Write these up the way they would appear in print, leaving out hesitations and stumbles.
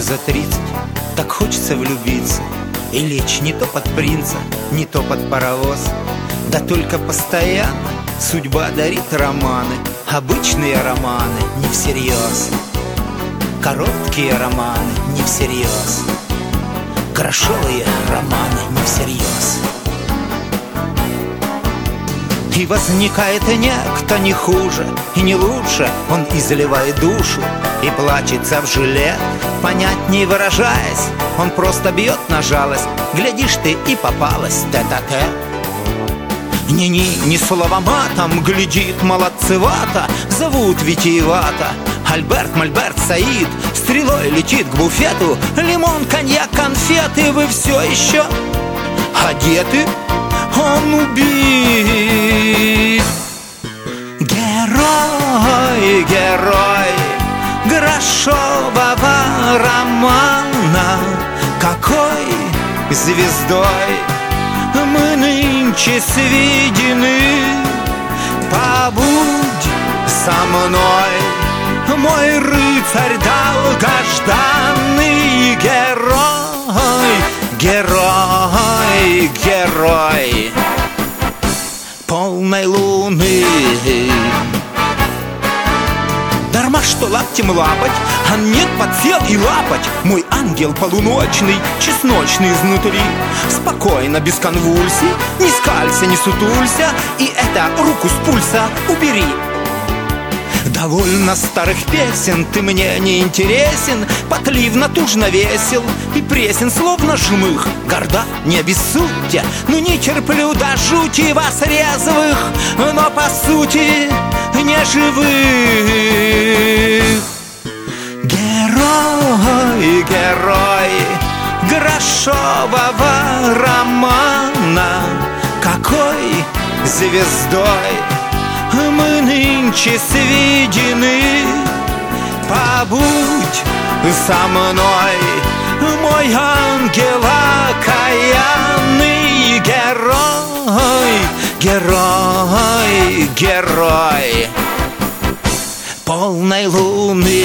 тебе за 30, так хочется влюбиться и лечь не то под принца, не то под паровоз. Да только постоянно судьба дарит романы, обычные романы не всерьез, короткие романы не всерьез, грошовые романы не всерьез. И возникает некто не хуже и не лучше, он изливает душу и плачется в жилет, понять не выражаясь, он просто бьет на жалость. Глядишь ты и попалась тет-а-тет. Не слово матом, глядит молодцевато, зовут витиевато Альберт, Мольберт, Саид, стрелой летит к буфету. Лимон, коньяк, конфеты, вы все еще одеты? Он убит. Герой, герой грошового романа, какой звездой мы нынче сведены. Побудь со мной, мой рыцарь долгожданный. Герой, герой, герой полной луны. Дарма что лаптем лапать, а нет, подсел и лапать. Мой ангел полуночный, чесночный изнутри. Спокойно, без конвульсий, не скалься, не сутулься, и это руку с пульса убери. Довольно старых песен, ты мне не интересен. Потлив натужно весел и пресен, словно жмых. Горда, не обессудьте, но не терплю до жути вас резвых, но по сути не живых. Герой, герой грошового романа, какой звездой мы нынче сведены. Побудь со мной, мой ангел окаянный. Герой, герой, герой полной луны.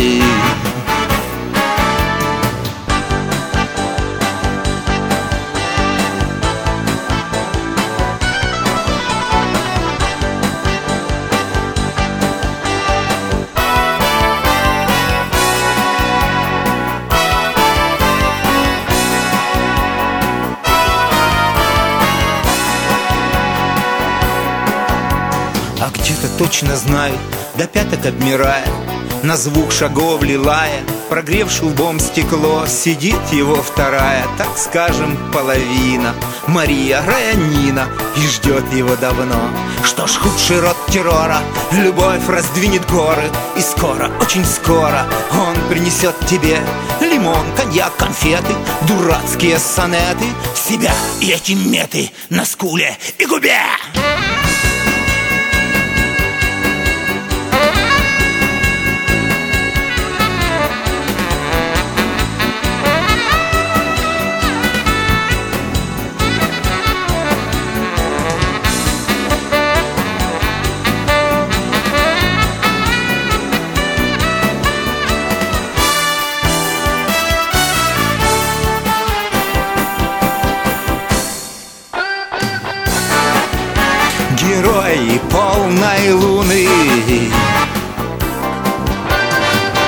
А где-то точно знают, до пяток обмирая, на звук шагов лилая, прогревши лбом стекло, сидит его вторая, так скажем, половина, Мария Райанина, и ждет его давно. Что ж, худший род террора, любовь раздвинет горы, и скоро, очень скоро он принесет тебе лимон, коньяк, конфеты, дурацкие сонеты, себя и эти меты на скуле и губе. Герой полной луны.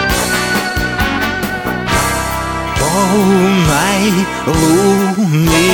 Полной луны.